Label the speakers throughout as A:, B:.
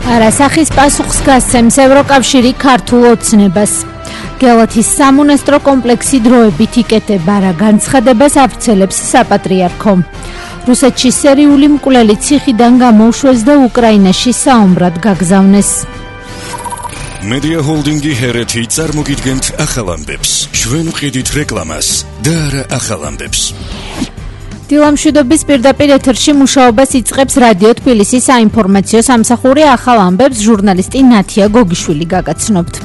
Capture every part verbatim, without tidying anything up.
A: არასახის პასუხს გასცემს ევროკავშირი ქართულ ოცნებას. გელათის სამონასტრო კომპლექსი დროებით იკეტება, რა განცხადებას ავრცელებს საპატრიარქო. რუსეთში სერიული მკვლელი ციხიდან გამოუშვეს და უკრაინაში საომრად გაგზავნეს.
B: Media Holdingi ჰერეთი წარმოგიდგენთ ახალ ამბებს. ჩვენ ვყიდით რეკლამას და არა ახალ ამბებს.
A: დილამშვიდობის პირდაპირ ეთერში მუშაობას იწყებს რადიო თბილისის საინფორმაციო სამსახური ახალ ამბებს ჟურნალისტი ნათია გოგიშვილი გაგაცნობთ.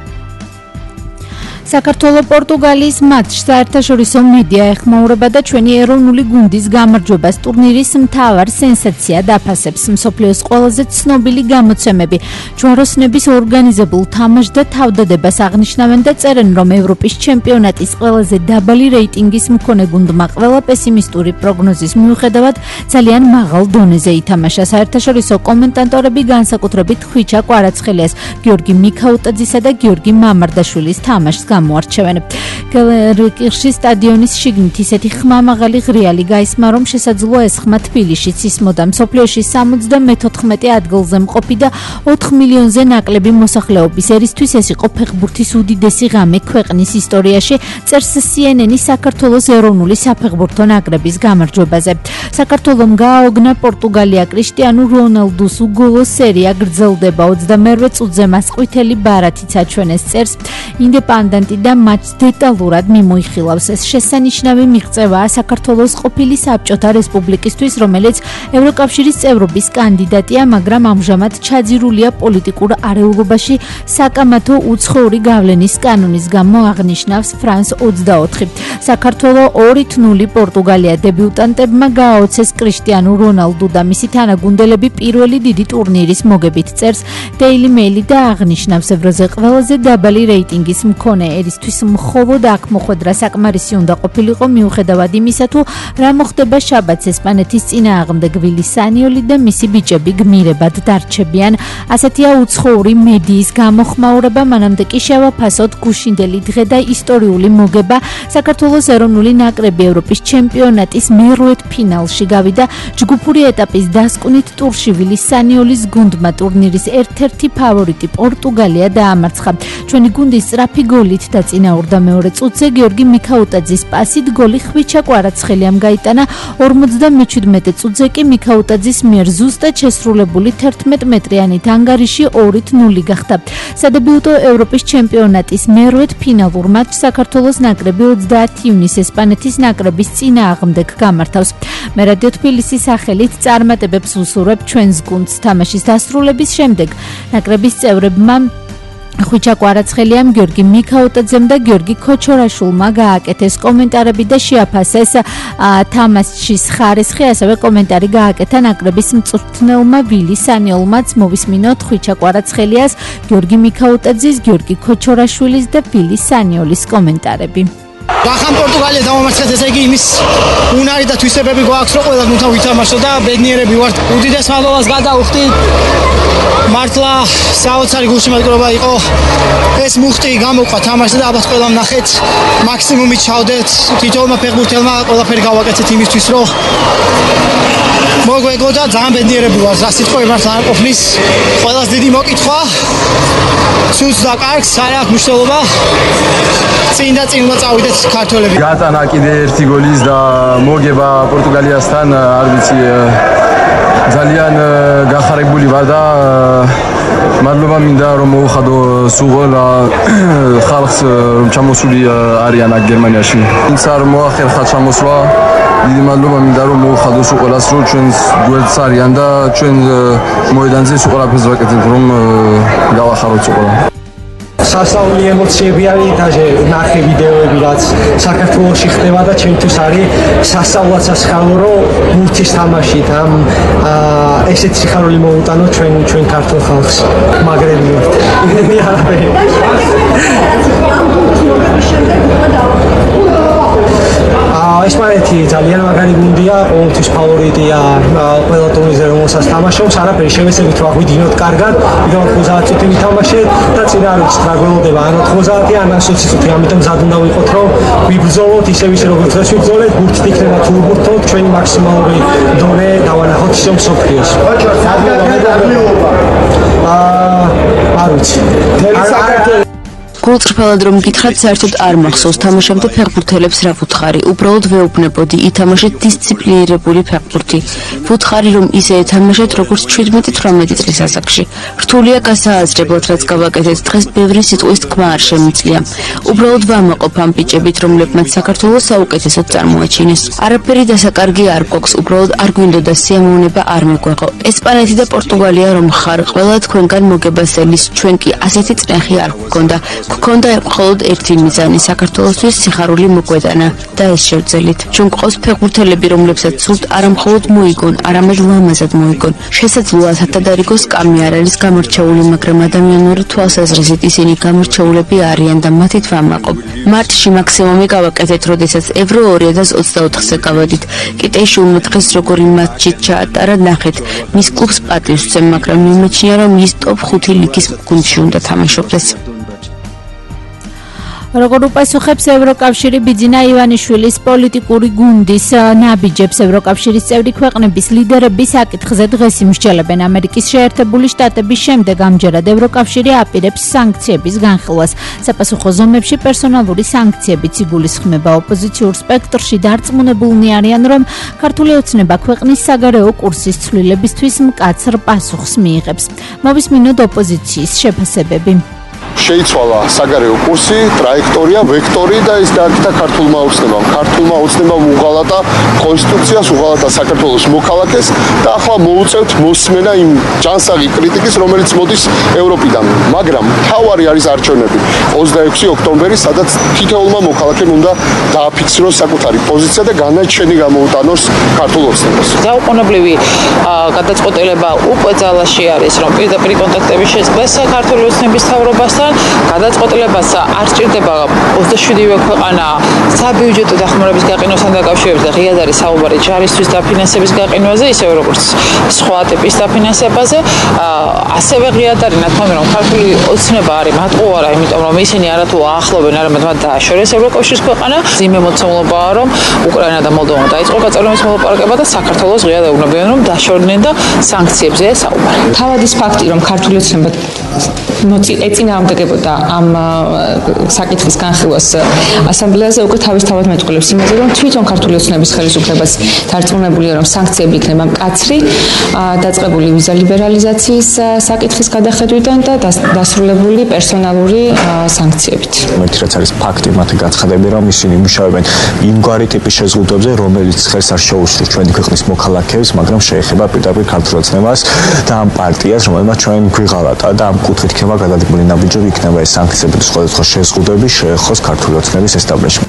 A: საქართველოს პორტუგალიის მატჩს საერთაშორისო მედია ეხმაურება და ჩვენი ეროვნული გუნდის გამარჯვებას ტურნირის მთავარ სენსაციად აფასებს. მსოფლიოს ყველაზე ცნობილი გამოცემები ჯვაროსნების ორგანიზებულ თამაშს და თავდადებას აღნიშნავენ და წერენ, რომ ევროპის ჩემპიონატის ყველაზე დაბალი რეიტინგის მქონე გუნდმა ყველა პესიმისტური პროგნოზის მიუხედავად ძალიან მაღალ დონეზე ითამაშა. საერთაშორისო კომენტატორები განსაკუთრებით ხვიჩა კვარაცხელიას, გიორგი მიქაუტაძისა და გიორგი მამარდაშვილის თამაშს გამოარჩევენ. კირში სტადიონის შიგნით ისეთი ხმამაღალი ღრიალი გაისმა, რომ შესაძლოა ეს ხმა თბილისშიც ისმოდა. მსოფლიოში სამოცდამეთოთხმეტე ადგილზე მყოფი და ოთხ მილიონზე ნაკლები მოსახლეობის ერისთვის ეს იყო ფეხბურთის უდიდესი ღამე ქვეყნის ისტორიაში, წერს სი ენ ენი საქართველოს ეროვნული საფეხბურთო ნაკრების გამარჯვებაზე. საქართველომ გააოგნა პორტუგალია, კრისტიანუ რონალდუს უგოლოს სერია გრძელდება. ოცდამეერთე წუთზე მას ყვითელი ბარათიც აჩვენეს, წერს ინდეპენდენტი და მატჩს დეტალურად მიმოიხილავს. ეს შესანიშნავი მიღწევაა საქართველოს ყოფილი საბჭოთა რესპუბლიკისთვის, რომელიც ევროკავშირის წევრობის კანდიდატია, მაგრამ ამჟამად ჩაძირულია პოლიტიკურ არეულობაში საკამათო უცხოური გავლენის კანონის გამო, აღნიშნავს ფრანს ოცდაოთხი. საქართველოს ორი ნული პორტუგალია დებიუტანტებმა გააოცეს კრისტიანუ რონალდუ და მისი თანაგუნდელები პირველი დიდი ტურნირის მოგებით, წერს Daily Mail და აღნიშნავს, ევროზე ყველაზე დაბალი რეიტინგის მქონე ერისთვის მხოლოდ აქ მოხვედრა საკმარისი უნდა ყოფილიყო, მიუხედავად იმისა, თუ რა მოხდება შაბათს ესპანეთის წინააღმდეგ ვილი სანიოლი და მისი ბიჭები გმირებად დარჩებიან. ასეთია უცხოური მედიის გამოხმაურება, მანამდე კი შევაფასოთ გუშინდელი დღე და ისტორიული მოგება. საქართველოს ეროვნული ნაკრები ევროპის ჩემპიონატის მერვე ფინალში გავიდა. ჯგუფური ეტაპის დასკვნით ტურში ვილი სანიოლის გუნდმა ტურნირის ერთ-ერთი ფავორიტი პორტუგალია დაამარცხა. ჩვენი გუნდის სწრაფი გოლით დაწინაურდა მეორე წუთზე, გიორგი მიქაუტაძის პასით გოლი ხვიჩა კვარაცხელიამ გაიტანა. ორმოცდამეჩვიდმეტე წუთზე კი მიქაუტაძის მიერ ზუსტად შესრულებული თერთმეტმეტრიანი ანგარიში ორი ნული გახდა. სადებიუტო ევროპის ჩემპიონატის მერვე ფინალურ მატჩს საქართველოს ნაკრები ოცდაათი ივნისს ესპანეთის ნაკრების წინააღმდეგ გამართავს. მე რადიო თბილისის სახელით წარმატებებს ვუსურვებ ჩვენს გუნდს. თამაშის დასრულების შემდეგ ნაკრების წევრებმა ხვიჩა კვარაცხელიამ, გიორგი მიქაუტაძემ და გიორგი ქოჩორაშვილმა გააკეთეს კომენტარები და შეაფასეს თამაშის ხარისხი, ასევე კომენტარი გააკეთა ნაკრების მწვრთნელმა ვილი სანიოლმაც. მოვისმინოთ ხვიჩა კვარაცხელიას, გიორგი მიქაუტაძის, გიორგი ქოჩორაშვილის და ვილი სანიოლის კომენტარები.
C: ვახან პორტუგალია დავამარცხეთ, ესე იგი იმის უნარი და თვისებები გვაქვს, რომ ყველა გუნდთან ვითამაშო და ბედნიერები ვართ. უდიდეს მადლობას გადავხდით. მართლა საოცარი გულშემატკივრობა იყო. ეს მუხტი გამოყვა თამაშზე და ალბათ ყველამ ნახეთ, მაქსიმუმით ჩავდეთ. თითოეულმა ფეხბურთელმა ყველაფერი გავაკეთეთ იმისთვის, რომ მოგვეგო და ძალიან ბედნიერები ვართ. რა სიტყვები მართლა არ ყოფნის. ყველას დიდი მოკითხვა. სულს და კარგს არ აქვს მნიშვნელობა. წინ და წინ უნდა წავიდეთ ქართველები.
D: გატანა კიდე ერთი გოლის და მოგება პორტუგალიასთან, არ ვიცი, ძალიან გახარებული ვარ და მადლობა მინდა რომ მოუხადო სულ ხალხს, რომ ჩამოსული არიან აქ გერმანიაში. ვინც არ მოახერხა ჩამოსვლა, დიდი მადლობა მინდა რომ მოუხადო სულ ყველას, რომ ჩვენს გვერდს არიან და ჩვენ მოედანზე სულ ყველაფერს ვაკეთებთ, რომ გავახაროთ სულ ყველა.
E: სასწაული ემოციები არის და ნახე ვიდეოები, რაც საქართველოში ხდება და ჩემთვის არის სასწაულად სასიხარულო, რომ გუნდის თამაშით ამ ესეთი სიხარული მოუტანო ჩვენ ჩვენ ქართულ ხალხს. მაგრები ვართ. იმედი არაფერი. ესპანეთი ძალიან მაგარი გუნდია, ყოველთვის ფავორიტია ყველა ტურნირზე, რომელსაც თამაშობს. არაფერი შევეცდებით რომ აღვიდინოთ კარგად, იგივე ოცდაათ წუთი ვითამაშეთ და წინ არ ვიცით რა გველოდება, ან ოცდაათი ან ოცი წუთი, ამიტომ მზად უნდა ვიყოთ, რომ ვიბრძოლოთ ისე ვისე როგორც დღეს ვიბრძოლეთ, გუნდით იქნება თუ ვიბრძოლოთ, ჩვენი მაქსიმალური დონე დავანახოთ ისე მსოფლიოს.
F: გულწრფელად რომ გითხრათ, საერთოდ არ მახსოვს თამაშობდი ფეხბურთელებს რა ვუთხარი. უბრალოდ ვეუბნებოდი, ითამაშეთ დისციპლინირებული ფეხბურთი. ვუთხარი რომ ისე ეთამაშეთ, როგორც შვიდმეტი თვრამეტი წლის ასაკში. რთულია გასააზრებლად, რაც გავაკეთეთ დღეს, ბევრი სიტყვის თქმა არ შემიძლია. უბრალოდ ვამაყობ ამ ბიჭებით, რომლებმაც საქართველოს საუკეთესოდ წარმოაჩინეს. არაფერი დასაკარგი არ გვაქვს, უბრალოდ არ გვინდოდა სიამოვნება არ მეგვეღო. ესპანეთი და პორტუგალია რომ ხარ, ყველა თქვენგან მოგებასელის, ჩვენ კი ასეთი წნეხი არ გვქონდა. გქონდა მხოლოდ ერთი მიზანი, საქართველოსთვის სიხარული მოგვეტანა და ეს შევძელით. ჩვენ გვყავს ფეხბურთელები, რომლებსაც სურთ არა მხოლოდ მოიგონ, არამედ ლამაზად მოიგონ. შესაძლოა სათადარიგო სკამი არ არის გამორჩეული, მაგრამ ადამიანური თვალსაზრისით ისინი გამორჩეულები არიან და მათით ვამაყობ. მარტში მაქსიმუმი გავაკეთეთ, როდესაც ევრო ორი ათას ოცდაოთხზე გავედით. კიტეიშვილმა დღეს როგორი მატჩი ჩაატარა, ნახეთ. მის კლუბს პატივს ვცემ, მაგრამ მიმაჩნია, რომ ის ტოპ ხუთი ლიგის გუნდში უნდა თამაშობდეს.
A: როგორ უპასუხებს ევროკავშირი ბიძინა ივანიშვილის პოლიტიკური გუნდის ნაბიჯებს? ევროკავშირის წევრი ქვეყნების ლიდერები საკითხზე დღეს იმსჯელებენ. ამერიკის შეერთებული შტატების შემდეგ ამჯერად ევროკავშირი აპირებს სანქციების განხილვას. საპასუხო ზომებში პერსონალური სანქციებიც იგულისხმება. ოპოზიციურ სპექტრში დარწმუნებულნი არიან, რომ ქართული ოცნება ქვეყნის საგარეო კურსის ცვლილებისთვის მკაცრ პასუხს მიიღებს. მოვისმინოთ ოპოზიციის შეფასებები.
G: შეიცვალა საგარეო კურსი, ტრაექტორია, ვექტორი და ის დააკეთა ქართულმა ოცნებამ. ქართულმა ოცნებამ უღალატა კონსტიტუციას, უღალატა საქართველოს მოქალაქეს და ახლა მოუწევთ მოსმენა იმ ჯანსაღი კრიტიკის, რომელიც მოდის ევროპიდან. მაგრამ თავარი არის არჩევნები ოცდაექვსი ოქტომბერი, სადაც თითოეულმა მოქალაქემ უნდა დააფიქსიროს საკუთარი პოზიცია და განაჩენი გამოუტანოს ქართულ ოცნებას.
H: დაუყოვნებლივი გადაწყვეტილება უკვე ძალაში არის, რომ პირდაპირ კონტაქტები შეწყდეს ქართული ოცნების მთავრობასთან. გადაწყვეტილებას არ სჭირდება ოცდაშვიდივე ქვეყანა საბიუჯეტო დახმარების გაყინვასთან დაკავშირებით და ღიად არის საუბარი ჯარისთვის დაფინანსების გაყინვაზე, ისევე როგორც სხვა ტიპის დაფინანსებაზე. ასევე ღიად არის ნათქვამი, რომ ქართული ოცნება არის მატყუარა, იმიტომ რომ ისინი არათუ აახლობენ, არამედ მათ დააშორეს ევროკავშირის ქვეყანა. ძიმე მოცემულობაა, რომ უკრაინა და მოლდოვა დაიწყო გაწევრიანების მოლაპარაკება და საქართველოს ღიად ეუბნებიან, რომ დაშორდნენ და სანქციებზე საუბარი.
I: თავად ის ფაქტი, რომ ქართული ოცნება ეწინააღმდეგებოდა ამ საკითხის განხილვას ასამბლეაზე უკვე თავისთავად მეტყველებს იმაზე, რომ თვითონ ქართული ოცნების ხელისუფლებას დარწმუნებულია, რომ სანქციები იქნება მკაცრი, დაწყებული ვიზა ლიბერალიზაციის საკითხის გადახედვიდან და დასრულებული პერსონალური სანქციებით.
J: ერთი რაც არის ფაქტი, მათი გაცხადები, რომ ისინი მუშაობენ იმგვარი ტიპის შეზღუდვებზე, რომელიც ხელს არ შეუსრულს ჩვენი ქვეყნის მოქალაქეებს, მაგრამ შეეხება პირდაპირ ქართულ ოცნებას და ამ პარტიას, რომელმაც ჩვენ გვიღალატა და ამ კუთხით იქნება გადადგმული ნაბიჯები, იქნება ეს სანქციები და სხვადასხვა შეზღუდვები შეეხოს ქართული ოცნების ესტაბლიშმენტს.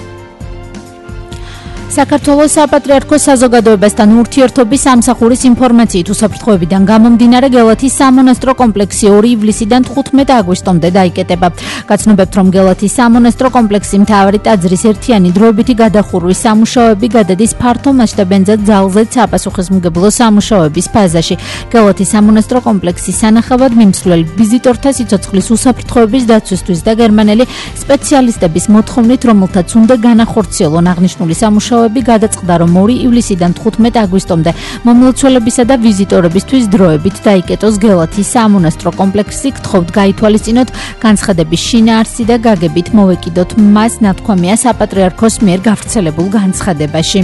A: საქართველოს საპატრიარქოს საზოგადოებასთან ურთიერთობის სამსახურის ინფორმაციით უსაფრთხოებიდან გამომდინარე გელათის სამონასტრო კომპლექსი ორი ივლისიდან თხუთმეტ აგვისტომდე დაიკეტება. გაცნობებთ, რომ გელათის სამონასტრო კომპლექსი მთავარი ტაძრის ერთიანი დროებითი გადახურვის სამუშაოები გადადის ფართომასშტაბენზე ძალზედ საპასუხისმგებლო სამუშაოების ფაზაში. გელათის სამონასტრო კომპლექსის სანახავად მიმსვლელ ვიზიტორთა სიცოცხლის უსაფრთხოების დაცვისთვის და გერმანელი სპეციალისტების მოთხოვნით, რომელთაც უნდა განახორციელონ აღნიშნული სამუშაოები, გადაწყდა, რომ ორი ივლისიდან თხუთმეტ აგვისტომდე მომლოცველებისა და ვიზიტორებისთვის დროებით დაიკეტოს გელათის სამონასტრო კომპლექსი. გთხოვთ გაითვალისწინოთ განცხადების შინაარსი და გაგებით მოვეკიდოთ მას, ნათქვამია საპატრიარქოს მიერ გავრცელებულ განცხადებაში.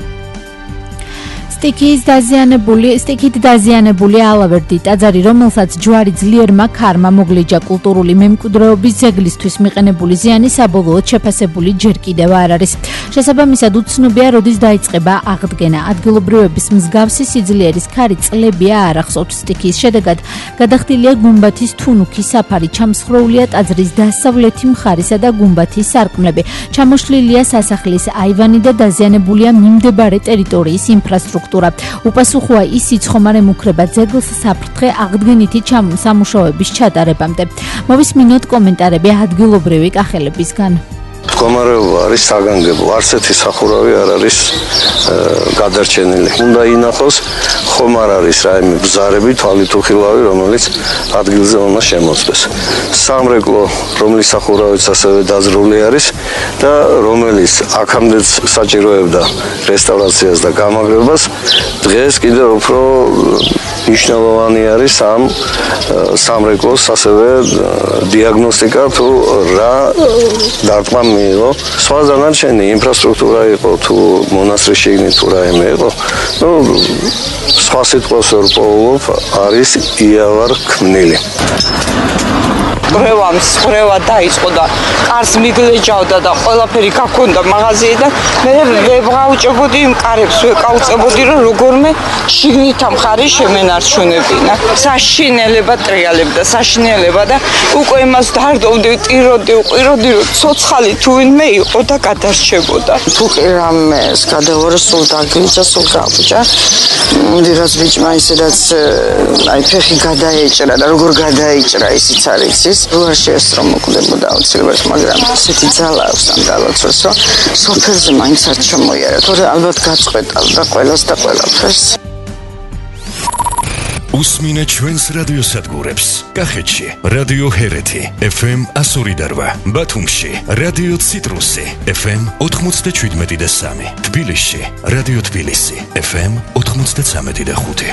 A: სტიქის დაზიანებული, სტიქით დაზიანებული ალავერდი ტაძარი, რომელსაც ჯვარი ძლიერმა ქარმა მოგლიჯა კულტურული მემკვიდრეობის ძეგლისთვის მიყენებული ზიანი საბოლოოდ შეფასებული ჯერ კიდევ არ არის. შესაბამისად უცნობია, როდის დაიწყება აღდგენა. ადგილობრივების მსგავსი სიძლიერის ქარი წლებია არ ახსოვთ. სტიქის შედეგად გადახდილია გუმბათის თუნუქის საფარი, ჩამსხვრეულია ტაძრის დასავლეთი მხარისა და გუმბათის სარკმლები. ჩამოშლილია სასახლის აივანი და დაზიანებულია მიმდებარე ტერიტორიის ინფრასტრუქტურა. უპასუხოა ის სიცხომარე მუქრება ძეგლს საფრთხე აღდგენითი სამუშაოების ჩატარებამდე. მოვისმინოთ კომენტარები ადგილობრივი კახელებისგან.
K: მდგომარეობა არის საგანგებო, არც ერთი სახურავი არ არის გადარჩენილი. უნდა ინახოს, ხომ არ არის რაიმე ბზარები, თვალით უხილავი, რომელიც ადგილზე უნდა შემოწმდეს. სამრეკლო, რომლის სახურავიც ასევე დაძრული არის და რომელიც აქამდე საჭიროებდა რესტავრაციას და გამაგრებას, დღეს კიდევ უფრო მნიშვნელოვანი არის ამ სამრეკლოს ასევე დიაგნოსტიკა თუ რა დარტყმა მიიღო. სხვა დანარჩენი ინფრასტრუქტურა იყო თუ მონასტრის შიგნით თუ რაიმე იყო. ნუ სხვა სიტყვას ვერ პოულობ, არის იავარ ქმნილი.
L: ბრევა მსხრევა დაიწყო და კარს მიგლეჯავდა და ყველაფერი გაქონდა მაღაზიიდან. მე ვებრაუჭებოდი იმ კარებს, ვეკაუწებოდი რომ როგორმე შიგნით ამ ხარი შემენარჩუნებინა. საშინელება ტრიალებდა, საშინელება და უკვე იმას დარდოვდი, ტიროდი, უყიროდი რომ ცოცხალი თუ ვინმე იყო და გადარჩებოდა. თუ კი რამეს გადავარ სულ დაგიჭა, სულ გავჭა. მდირას ბიჭმა ისედაც აი ფეხი გადაეჭრა და როგორ გადაეჭრა ისიც არ იცის. როარ შეესწრო მოკვდებოდა აუცილებლად, მაგრამ ისეთი ძალა აქვს ამ დალოცვას, რომ სოფელზე მაინც არ ჩამოიარა, თორე ალბათ გაწყვეტავდა ყველას და ყველაფერს.
B: უსმინე ჩვენს რადიოსადგურებს. კახეთში რადიო ჰერეთი ეფ ემ εκατო ორი და რვა, ბათუმში რადიო ციტრუსი ეფ ემ ოთხმოცდაშვიდმეტი და სამი, თბილისში რადიო თბილისი ეფ ემ ოთხმოცდაცამეტი და ხუთი.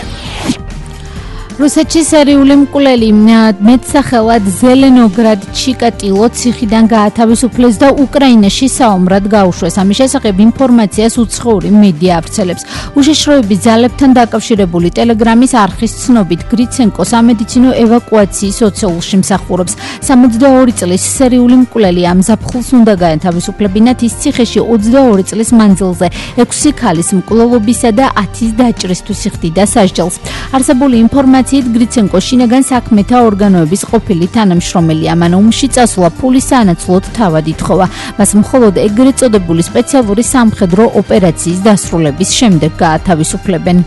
A: რუსეთში სერიული მკვლელი მეტსახელად ზელენოგრად ჩიკატილო ციხიდან გაათავისუფლეს და უკრაინაში საომრად გაუშვეს. ამის შესახებ ინფორმაციას უცხოური მედია ავრცელებს. უშიშროების ძალებთან დაკავშირებული ტელეგრამის არხის ცნობით, გრიცენკო სამედიცინო ევაკუაციის ოცეულში მსახურობს. სამოცდაორი წლის სერიული მკვლელი ამ ზაფხულს უნდა გაათავისუფლებინათ ის ციხეში ოცდაორი წლის მანძილზე ექვსი ქალის მკვლელობისა და ათის დაჭრისთვის იხდიდა სასჯელს. არსებული ინფორმაცია გრიცენკო შინაგან საქმეთა ორგანოების ყოფილი თანამშრომელია, მან ომში წასვლა ფულის სანაცვლოდ თავად ითხოვა. მას მხოლოდ ეგრეთ წოდებული სპეციალური სამხედრო ოპერაციის დასრულების შემდეგ გაათავისუფლებენ.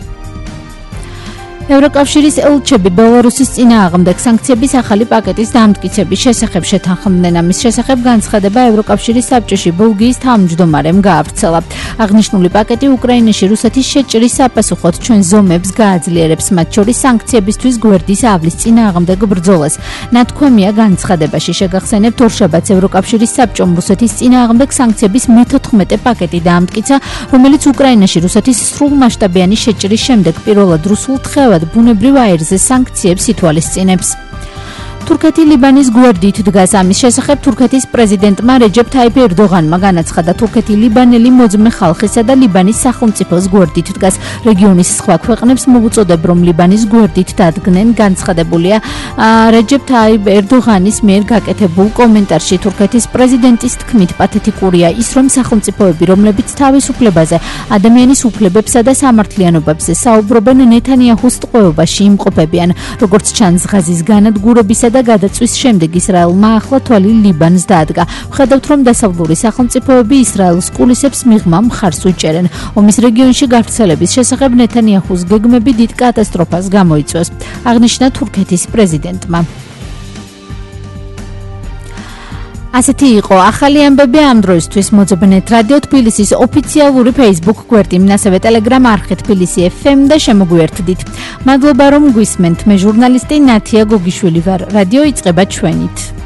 A: ევროკავშირის ელჩები ბელარუსის წინააღმდეგ სანქციების ახალი პაკეტის დამტკიცების შესახებ შეთანხმდნენ. ამის შესახებ განცხადება ევროკავშირის საბჭოში ბელგიის თავმჯდომარემ გაავრცელა. აღნიშნული პაკეტი უკრაინაში რუსეთის შეჭრის საპასუხოდ ჩვენ ზომებს გააძლიერებს, მათ შორის სანქციებისთვის გვერდის ავლის წინააღმდეგ ბრძოლას. ნათქვამია განცხადებაში, შეგახსენებთ, ორშაბათს ევროკავშირის საბჭომ რუსეთის წინააღმდეგ სანქციების მეთოთხმეტე პაკეტი დაამტკიცა, რომელიც უკრაინაში რუსეთის სრულმასშტაბიანი შეჭრის შემდეგ პირველად რუსულ თხევად ბუნებრივ აირზე სანქციებს ითვალისწინებს. თურქეთი ლიბანის გვერდით დგას. ამის შესახებ თურქეთის პრეზიდენტმა რეჯეფ თაიფ ერდოღანმა განაცხადა, თურქეთი ლიბანელი მოძმე ხალხისა და ლიბანის სახელმწიფოს გვერდით დგას. რეგიონის სხვა ქვეყნებს მოუწოდებ, რომ ლიბანის გვერდით დადგნენ. განცხადებულია რეჯეფ თაიფ ერდოღანის მიერ გაკეთებულ კომენტარში. თურქეთის პრეზიდენტის თქმით, პათეტიკურია ის, რომ სახელმწიფოები, რომლებიც თავისუფლებაზე, ადამიანის უფლებებსა და სამართლიანობებზე საუბრობენ, ნეთანიაჰუს ტყვეობაში იმყოფებიან. როგორც ჩანს, ღაზის განადგურებისა და გადაწვის შემდეგ ისრაელმა ახლა თვალი ლიბანს დაადგა. ვხედავთ, რომ დასავლური სახელმწიფოები ისრაელს კულისებს მიღმა მხარს უჭერენ. ომის რეგიონში გავრცელების შესახებ ნეთანიაჰუს გეგმები დიდ კატასტროფას გამოიწვევს, აღნიშნა თურქეთის პრეზიდენტმა. ასეთი იყო ახალი ამბები ამ დროისთვის. მოძებნეთ რადიო თბილისის ოფიციალური Facebook გვერდი, ასევე Telegram არხი თბილისი ეფ ემ და შემოგვიერთდით. მადლობა რომ გვისმენთ. მე ჟურნალისტი ნათია გოგიშვილი ვარ. რადიო იწყება ჩვენით.